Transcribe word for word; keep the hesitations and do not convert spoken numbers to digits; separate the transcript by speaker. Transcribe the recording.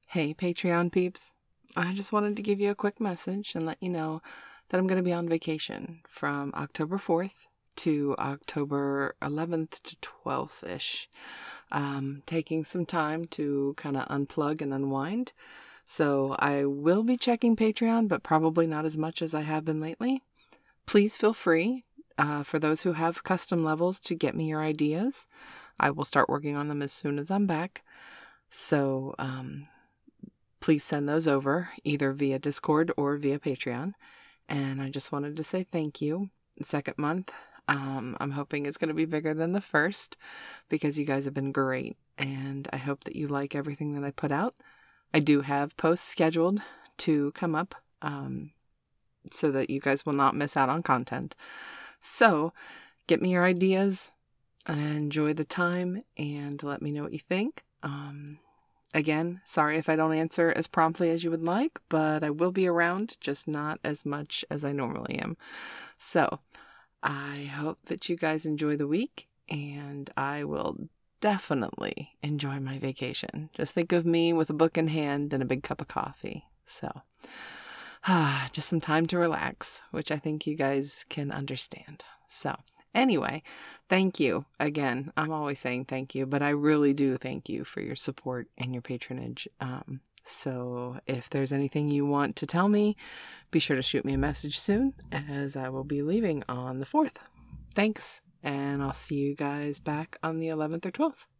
Speaker 1: Hey, Patreon peeps. I just wanted to give you a quick message and let you know that I'm going to be on vacation from October fourth to October eleventh to twelfth-ish. Um, taking some time to kind of unplug and unwind. So I will be checking Patreon, but probably not as much as I have been lately. Please feel free, uh, for those who have custom levels, to get me your ideas. I will start working on them as soon as I'm back. So, um... please send those over either via Discord or via Patreon. And I just wanted to say thank you. Second month, um, I'm hoping it's going to be bigger than the first because you guys have been great. And I hope that you like everything that I put out. I do have posts scheduled to come up um, so that you guys will not miss out on content. So get me your ideas, enjoy the time, and let me know what you think. Um... Again, sorry if I don't answer as promptly as you would like, but I will be around, just not as much as I normally am. So, I hope that you guys enjoy the week, and I will definitely enjoy my vacation. Just think of me with a book in hand and a big cup of coffee. So, ah, just some time to relax, which I think you guys can understand. So, anyway, thank you again. I'm always saying thank you, but I really do thank you for your support and your patronage. Um, so if there's anything you want to tell me, be sure to shoot me a message soon, as I will be leaving on the fourth. Thanks, and I'll see you guys back on the eleventh or twelfth.